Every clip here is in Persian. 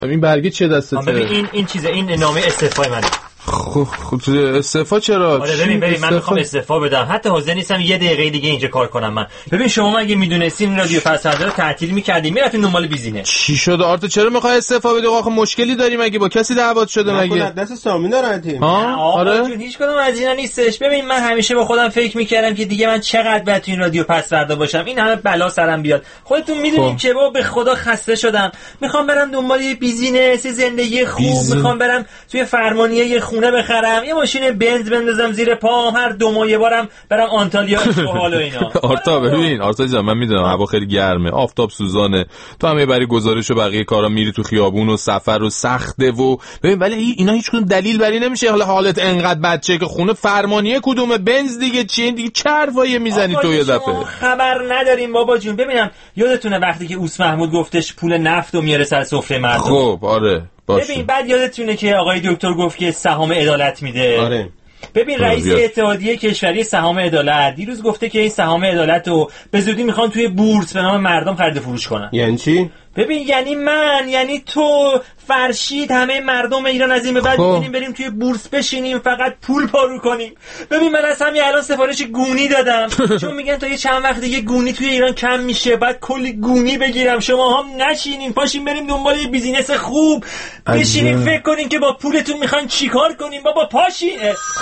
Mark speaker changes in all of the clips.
Speaker 1: این برگه چه دستته؟
Speaker 2: ببین این چیزه، این نامه استعفای منه.
Speaker 1: خب استعفا چرا؟
Speaker 2: آره ببین من میخوام استعفا بدم، حتی حاضر نیستم یه دقیقه دیگه اینجا کار کنم. من ببین شما اگه میدونستین رادیو پس‌فردا رو تعطیل می‌کردین میرفتین دنبال بیزینس.
Speaker 1: چی شده آرتا چرا میخوای استعفا بدی؟ آخه مشکلی داری مگه؟ با کسی دعوت شده مگه؟
Speaker 3: دست سامینا رفتیم.
Speaker 1: آره
Speaker 2: جون هیچ کدوم از اینا نیستش. ببین من همیشه با خودم فکر می‌کردم که دیگه من چقدر باید تو این رادیو پس‌فردا باشم، این همه بلا سرم بیاد. خودتون میدونین که بابا به خدا خسته شدم، میخوام برم دنبال یه بیزینس، زندگی خوب، میخوام برم توی فرمانیه یه خونه بخرم، یه ماشین بنز بندازم زیر پام، هر 2 ماه یه بارم برم آنتالیا حال و اینا.
Speaker 1: آرتا ببین آرتا جان من میدونم هوا خیلی گرمه، آفتاب سوزانه، تو هم یه بری گزارش و بقیه کارا میری تو خیابون و سفر و سخته و ببین ولی اینا هیچ کدوم دلیل بر این نمیشه حالت انقدر بچه که خونه فرمانیه کدومه، بنز دیگه چیه دیگه، چه حرفایی میزنی تو یه دفعه؟
Speaker 2: خبر نداریم بابا جون. ببینم یادتونه وقتی که اوس محمود گفتش پول نفتو میاره سر سفره مردم؟
Speaker 1: خب آره باشه.
Speaker 2: ببین بعد یادتونه که آقای دکتر گفت که سهام عدالت میده؟
Speaker 3: آره.
Speaker 2: ببین رئیس اتحادیه کشوری سهام عدالت دیروز گفته که این سهام عدالت رو به زودی میخوان توی بورس به نام مردم خرید و فروش کنن.
Speaker 3: یعنی چی؟
Speaker 2: ببین یعنی من، یعنی تو، فرشید، همه مردم ایران از این به بعد میتونیم بریم توی بورس بشینیم فقط پول پارو کنیم. ببین من از همین الان سفارش گونی دادم چون میگن تا یه چند وقت دیگه گونی توی ایران کم میشه، بعد کلی گونی بگیرم. شما هم نشینین، پاشین بریم دنبال یه بیزینس خوب، بشینیم فکر کنین که با پولتون میخواین چیکار کنیم. بابا پاشین.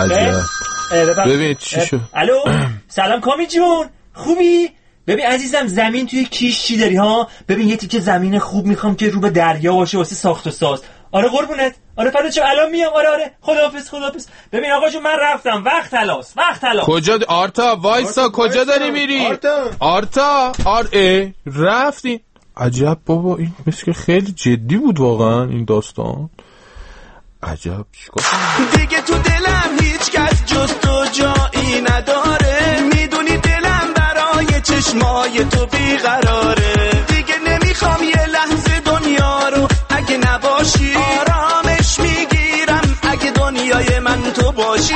Speaker 1: ببین چی شد؟
Speaker 2: الو سلام کامی جون، خوبی؟ ببین عزیزم زمین توی کیش چی داری ها؟ ببین یه تیکه زمین خوب میخوام که رو به دریا باشه واسه ساخت و ساز. آره قربونت، آره فردا چه الان میام. آره خداحافظ. ببین آقا جون من رفتم، وقت تلاس.
Speaker 1: کجا آرتا وایسا، کجا داری میری؟ آرتا رفتی؟ عجب بابا این مثل خیلی جدی بود واقعا این داستان. عجب چیکار
Speaker 4: دیگه تو دلم هیچ کس جز تو جایی نداره، میدونی دلم برای چشمای تو بیقراره، دیگه نمیخوام یه لحظه دنیا رو اگه نباشی، آرامش میگیرم اگه دنیای من تو باشی.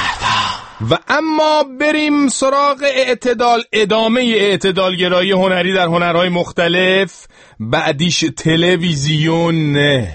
Speaker 1: و اما بریم سراغ اعتدال، ادامه اعتدالگرایی هنری در هنرهای مختلف، بعدیش تلویزیون.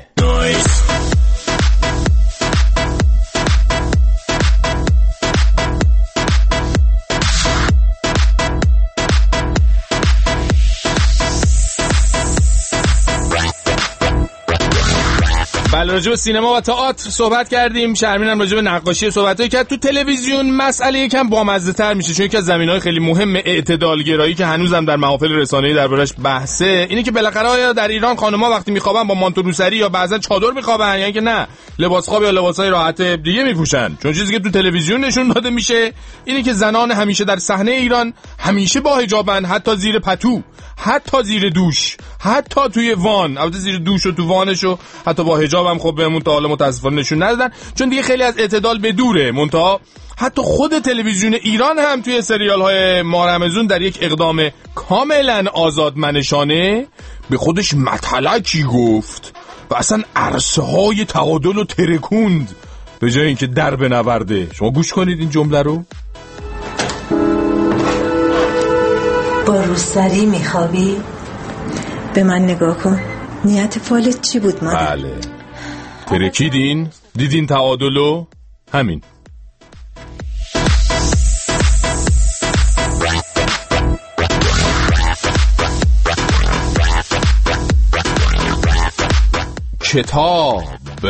Speaker 1: بله راجع به سینما و تئاتر صحبت کردیم، شرمین هم راجع به نقاشی صحبتایی کرد. تو تلویزیون مسئله یکم بامزه‌تر میشه چون یکی از زمینه‌های خیلی مهم اعتدالگرایی که هنوزم در محافل رسانه‌ای دربارش بحثه اینه که بالاخره آیا در ایران خانم‌ها وقتی میخوابن با مانتو روسری یا بعضا چادر میخوابن یا اینکه نه لباس خواب یا لباسای راحت دیگه میپوشن؟ چون چیزی که تو تلویزیون نشون داده میشه اینه که زنان همیشه در صحنه ایران همیشه با حجابن، حتی زیر پتو، حتی زیر دوش، حتی توی وان. البته زیر دوش و تو وانشو حتی با حجاب هم خب بهمون تا حالا متاسفانه نشون ندادن چون دیگه خیلی از اعتدال به دوره. منتها حتی خود تلویزیون ایران هم توی سریال‌های ماه رمضان در یک اقدام کاملا آزادمنشانه به خودش مطلقی گفت و اصلا عرصه‌های تعادل رو ترکوند به جای اینکه در بنورده. شما گوش کنید این جمله رو.
Speaker 5: با روسری میخوابی؟ به من نگاه کن، نیت فالت چی بود مادر؟
Speaker 1: بله ترکیدین؟ دیدین تعادلو؟ همین. کتاب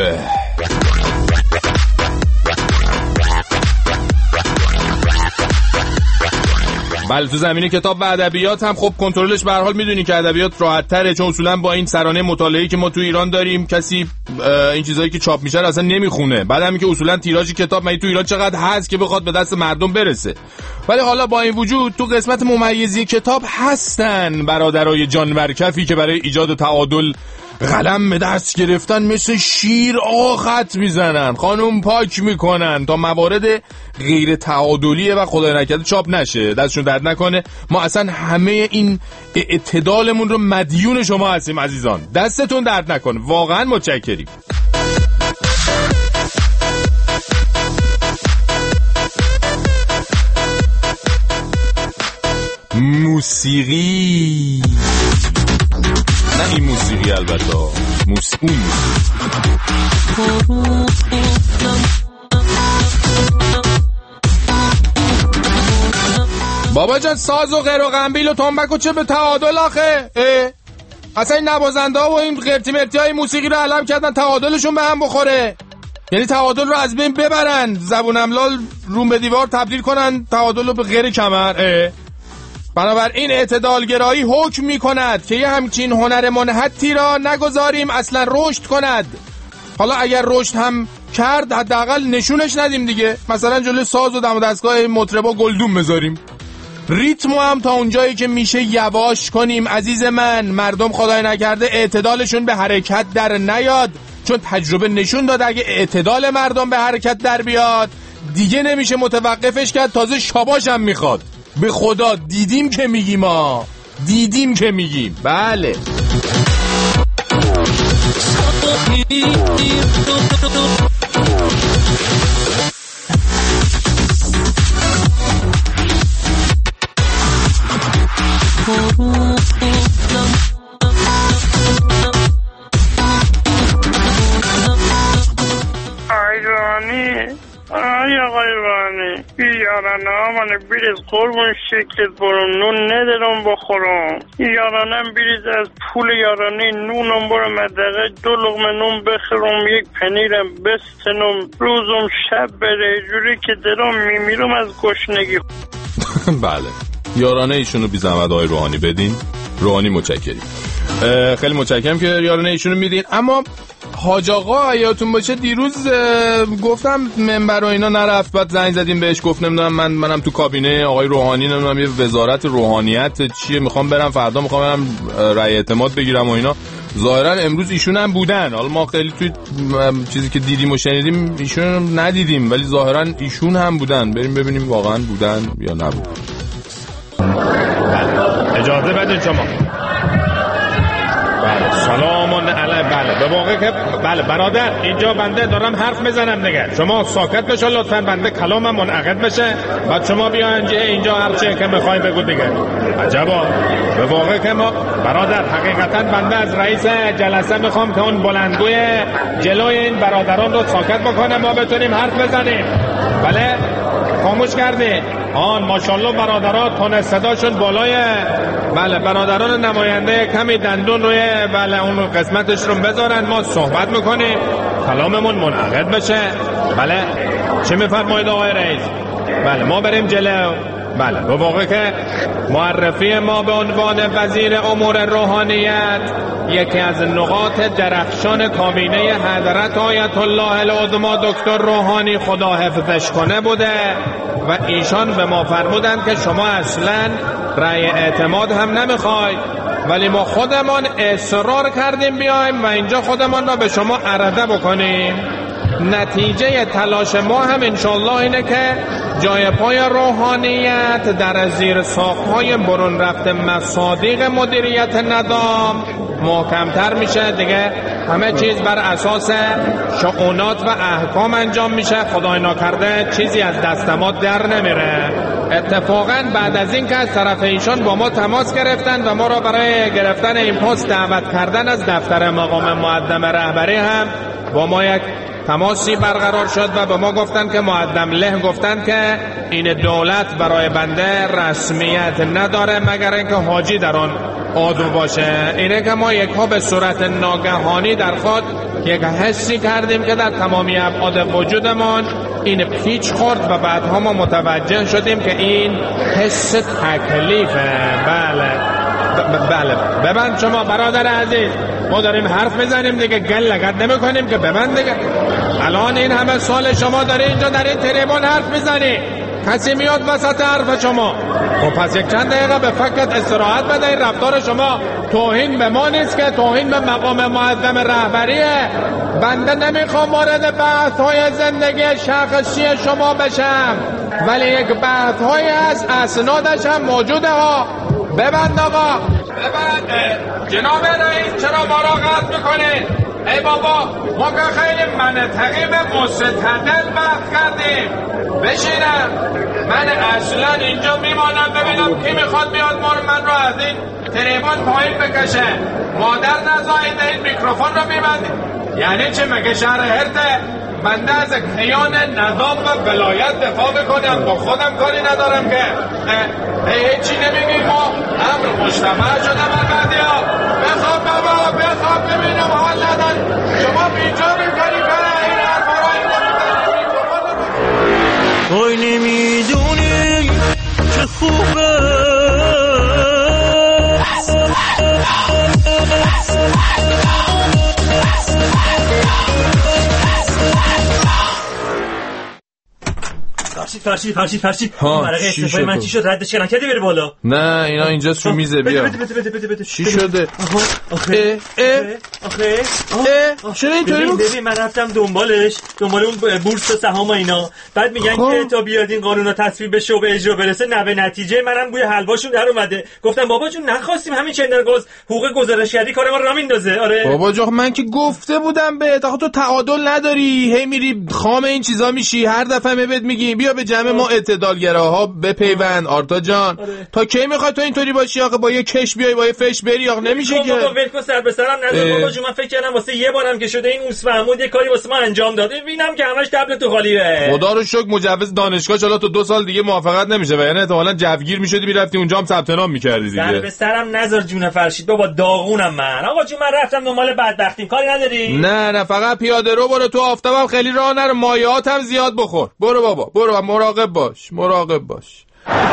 Speaker 1: بله تو زمینه کتاب و ادبیات هم خب کنترلش به هر حال میدونی که ادبیات راحت تره چون اصولا با این سرانه مطالعه‌ای که ما تو ایران داریم کسی این چیزایی که چاپ میشه اصلا نمیخونه. بعدم که اصولا تیراژ کتاب مگه تو ایران چقدر هست که بخواد به دست مردم برسه. ولی حالا با این وجود تو قسمت ممیزی کتاب هستن برادرای جانورکفی که برای ایجاد تعادل قلم به دست گرفتن مثل شیر خط میزنن، خانم پاک میکنن تا موارد غیر تعادلیه و خدای نکرده چاپ نشه. دستشون درد نکنه. ما اصلا همه این اعتدالمون رو مدیون شما هستیم عزیزان، دستتون درد نکنه، واقعا متشکریم. موسیقی، نه این موسیقی البته، بابا جان ساز و غیر و قنبیل و تنبک و چه به تعادل آخه. اصلا این نوازنده ها و این قرتی مرتی های موسیقی رو علم کردن تعادلشون به هم بخوره، یعنی تعادل رو از بین ببرن، زبون املال روم به دیوار تبدیل کنن تعادل رو به غیر کمر. بنابراین اعتدالگرایی حکم می کند که یه همچین هنر منحتی را نگذاریم اصلا رشد کند. حالا اگر رشد هم کرد حداقل نشونش ندیم دیگه، مثلا جلوی ساز و دم و دستگاه مطربا گلدون بذاریم، ریتمو هم تا اونجایی که میشه یواش کنیم. عزیز من، مردم خدای نکرده اعتدالشون به حرکت در نیاد، چون تجربه نشون داد اگه اعتدال مردم به حرکت در بیاد دیگه نمیشه متوقفش کرد، تازه شاباش هم میخواد. به خدا دیدیم که میگیم، ما دیدیم که میگیم. بله
Speaker 3: آقای روحانی یارانه منو بریز قربون شکلت برم، نون ندارم بخورم. یارانم بریز از پول یارانه نونم برم مدقه 2 لقمه نون بخورم، یک پنیرم بستنم، روزم شب بره جوری که درم میمیرم از گشنگی.
Speaker 1: بله یارانه ایشونو بی زحمت آقای روحانی بدین. روحانی متشکریم، خیلی متشکرم که یارانه ایشونو میدین. اما حاج آقا یادتون باشه دیروز گفتم منبر و اینا نرفت، بعد زنگ زدیم بهش گفت نمیدونم منم تو کابینه آقای روحانی، نمیدونم یه وزارت روحانیت چیه میخوام برم، فردا میخوام برم رأی اعتماد بگیرم و اینا. ظاهرا امروز ایشون هم بودن، حالا ما خیلی توی چیزی که دیدیم و شنیدیم ایشون ندیدیم، ولی ظاهرا ایشون هم بودن. بریم ببینیم واقعا بودن یا نبودن. اجازه بدین شما. بله سلام علیکم. بله به واقع که بله برادر اینجا بنده دارم حرف میزنم دیگه، شما ساکت بشو لطفاً، بنده کلامم منعقد بشه، بعد شما بیاین اینجا هر چی که میخوای بگو دیگه. عجبا به واقع که ما برادر حقیقتا بنده از رئیس جلسه میخوام که اون بلندگوی جلوی این برادران رو ساکت بکنه، ما بتونیم حرف بزنیم. بله خاموش کردین. ماشاءالله برادرات تون صداشون بالای. بله برادران نماینده کمی دندون روی بله اون قسمتش رو بذارن، ما صحبت میکنیم کلاممون منعقد بشه. بله چی میفرمایید آقای رئیس؟ بله ما بریم جلو. بله به واقع که معرفی ما به عنوان وزیر امور روحانیت یکی از نقاط درخشان کابینه حضرت آیت الله العظما دکتر روحانی خدا حفظش کنه بوده و ایشان به ما فرمودند که شما اصلا رأی اعتماد هم نمیخواید، ولی ما خودمان اصرار کردیم بیایم و اینجا خودمان را به شما عرضه بکنیم. نتیجه تلاش ما هم انشالله اینه که جای پای روحانیت در زیر ساخت‌های برون رفته مصادیق مدیریت ندام محکمتر میشه دیگه، همه چیز بر اساس شؤونات و احکام انجام میشه، خدای ناکرده چیزی از دست ما در نمیره. اتفاقا بعد از این که از طرف ایشان با ما تماس گرفتن و ما را برای گرفتن این پست دعوت کردن از دفتر مقام معدم رهبری هم با ما یک تماسی برقرار شد و به ما گفتن که معدم له گفتن که این دولت برای بنده رسمیت نداره مگر اینکه حاجی در آن عضو باشه. اینه که ما یکها به صورت ناگهانی در خود یک حسی کردیم که در تمامی ابعاد وجودمان این پیچ خورد و بعدها ما متوجه شدیم که این حس تکلیفه. بله ببند شما برادر عزیز، ما داریم حرف میزنیم دیگه، گل لگد نمی کنیم که ببند دیگه. الان این همه سال شما داری اینجا در این تریبون حرف میزنی، کسی میاد وسط حرف شما، خب پس یک چند دقیقه به فکرت استراحت بده. این رفتار شما توهین به ما نیست که توهین به مقام معظم رهبریه. بنده نمیخوام وارد بحث های زندگی شخصی شما بشم، ولی یک بحث های از اسنادش هم موجوده ها. ببند آقا ببند. جناب رئیس چرا ما را قطع میکنید؟ ای بابا ما که خیلی منطقی به مستدل بحث کردیم. بشینم من اصلا اینجا میمانم ببینم کی میخواد بیاد من رو از این تریبون پایین بکشه. مادر نزایده این میکروفون رو میبندید. یعنی چه مگه شهر هرته؟ بنده از حیان نظام و ولایت دفاع بکنم، با خودم کاری ندارم که هیچی نمیگیم. ما امر مجتمع شدم البته ها. بخواب بابا بخواب ببینم حال ندن شما بیجا میکنی کنه این حرفا را این نمیدن.
Speaker 2: وای نمیدونی که خوبه فرشید مرقه استفای من چی شد؟ ردش کردن کردی بره بالا؟
Speaker 1: نه اینا اینجاست رو میزه. بیا
Speaker 2: بده
Speaker 1: چی شده؟
Speaker 2: آخه
Speaker 1: چرا اینطوری
Speaker 2: ببین من رفتم دنبال اون بورس و سهام و اینا، بعد میگن که تا بیاد این قانونا تصویب بشه و به اجرا برسه نه به نتیجه منم بوی حلواشون در اومده. گفتم بابا جون نخواستیم همین چندرگوز حقوق گزارشگری کار ما رو میندازه. آره
Speaker 1: بابا جون من که گفته بودم بهت آخه تو تعادل نداری، هی میری خام این چیزا میشی، هر دفعه بهت میگیم بیا به جمع ما اعتدالگراها بپیوند. آرتا جان تا کی میخوای تو اینطوری باشی آخه؟ با یه کش بیای با یه فش بری آخه نمیشه که.
Speaker 2: بابا ولکو سر به سرم نذار بابا جون. من فکر کردم واسه یه بارم که شده این اوس محمود یه کاری واسه ما انجام داده، ببینم که همش تبل تو خالیه.
Speaker 1: خدا رو شکر مجوز دانشگاه حالا تو 2 سال دیگه موافقت نمیشه و یعنی احتمالاً جوگیر میشدی میرفتی اونجا هم ثبت نام میکردی دیگه.
Speaker 2: سر به سرم نذار جون فرشید بابا، داغونم من. آقا جون من رفتم دنبال بدبختیم، کاری نداری؟
Speaker 1: نه فقط پیاده رو برو، تو آفتابم خیلی راه نرو، مایعات هم زیاد بخور. برو بابا برو، مراقب باش.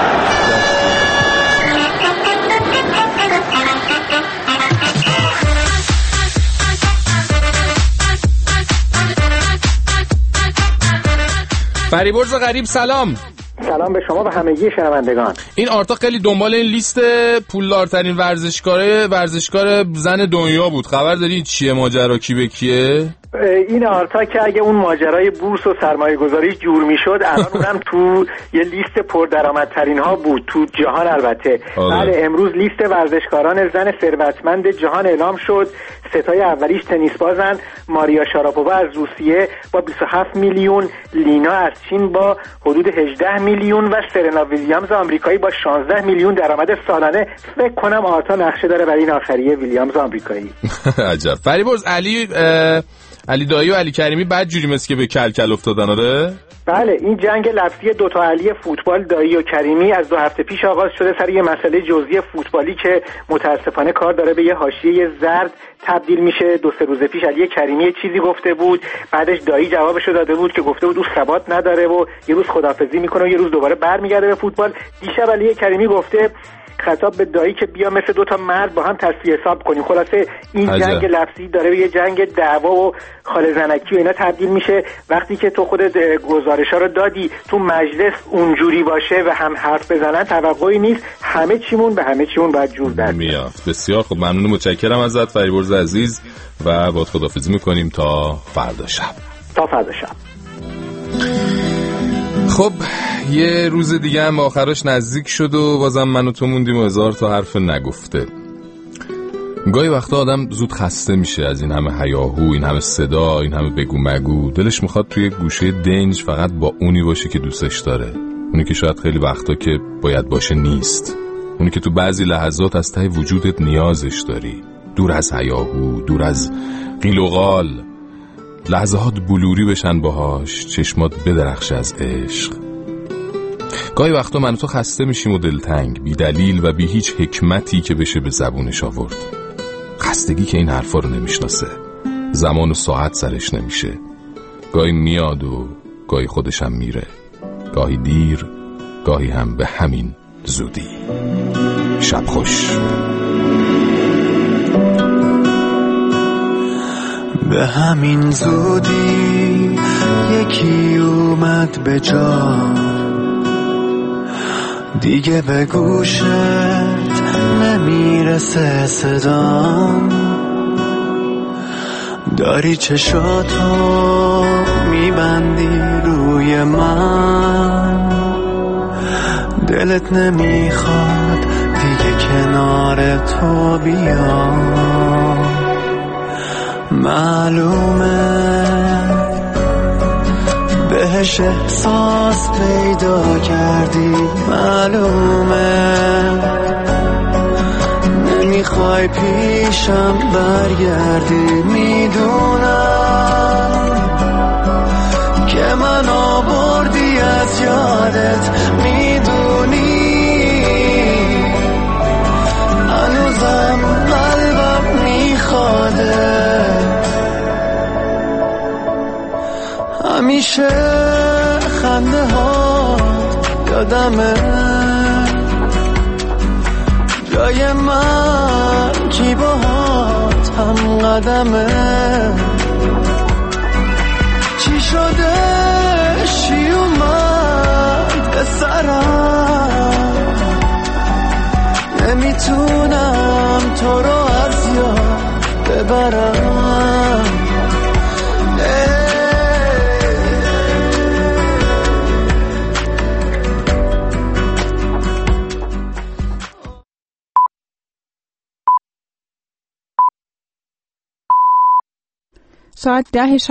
Speaker 1: فریبرز غریب سلام
Speaker 6: به شما و همگی شنوندگان.
Speaker 1: این آرتا خیلی دنبال این لیست پولدارترین ورزشکار زن دنیا بود. خبر داری چیه ماجرا؟ کی به کیه؟
Speaker 6: این آرتا که اگه اون ماجرای بورس و سرمایه گذاری جور میشد الان اونم تو یه لیست پردرآمدترین ها بود تو جهان. البته بله امروز لیست ورزشکاران زن ثروتمند جهان اعلام شد. ستای اولیش تنیس بازن ماریا شاراپووا از روسیه با 27 میلیون، لینا از چین با حدود 18 میلیون و سرنا ویلیامز آمریکایی با 16 میلیون درآمد سالانه. فکر کنم آرتا نقشه داره برای این آخریه ویلیامز آمریکایی.
Speaker 1: عجب. فریبرز علی دایی و علی کریمی بعد جوری مثل که به کلکل افتادن. آره
Speaker 6: بله این جنگ لفظی دوتا علی فوتبال دایی و کریمی از 2 هفته پیش آغاز شده سر یه مسئله جزئی فوتبالی که متاسفانه کار داره به یه حاشیه زرد تبدیل میشه. 2-3 روز پیش علی کریمی یه چیزی گفته بود، بعدش دایی جوابشو داده بود که گفته بود او ثبات نداره و یه روز خداحافظی میکنه و یه روز دوباره برمیگرده به فوتبال. دیشب علی کریمی گفته خطاب به دایی که بیا مثل 2 تا مرد با هم تصفیه حساب کنیم. خلاصه این جنگ لفظی داره به یه جنگ دعوا و خال زنکی و اینا تبدیل میشه. وقتی که تو خودت گزارشا رو دادی تو مجلس اونجوری باشه و هم حرف بزنن توقعی نیست. همه چیمون باید جور در
Speaker 1: میاد. بسیار خوب، ممنون، متشکرم ازت فریبرز عزیز و باهات خداحافظی میکنیم تا فردا شب. خب یه روز دیگه هم آخرش نزدیک شد و بازم من و تو موندیم و 1000 تا حرف نگفته. گاهی وقتا آدم زود خسته میشه از این همه هیاهو، این همه صدا، این همه بگو مگو. دلش میخواد توی گوشه دنج فقط با اونی باشه که دوستش داره، اونی که شاید خیلی وقتا که باید باشه نیست، اونی که تو بعضی لحظات از ته وجودت نیازش داری، دور از هیاهو، دور از قیل و قال، لحظات بلوری بشن باهاش، چشمات بدرخشه از عشق. گاهی وقتا من و تو خسته میشیم و دلتنگ، بی دلیل و بی هیچ حکمتی که بشه به زبونش آورد. خستگی که این حرفا رو نمیشناسه، زمان و ساعت سرش نمیشه، گاهی میاد و گاهی خودش هم میره، گاهی دیر، گاهی هم به همین زودی. شب خوش.
Speaker 4: به همین زودی یکی اومد به جا، دیگه به گوشت نمیرسه صدام، داری چشاتو میبندی روی من، دلت نمیخواد دیگه کنار تو بیام. معلومه بهش احساس پیدا کردی، معلومه میخوای پیشم برگردی، میدونم که من آوردی از یادت، میدونی هنوزم قلبم میخواده، همیشه خنده ها یادمه، جای من کی باهات هم قدمه، چی شده چی اومد به سرم، نمیتونم تو رو از یاد ببرم.
Speaker 7: ساعت 10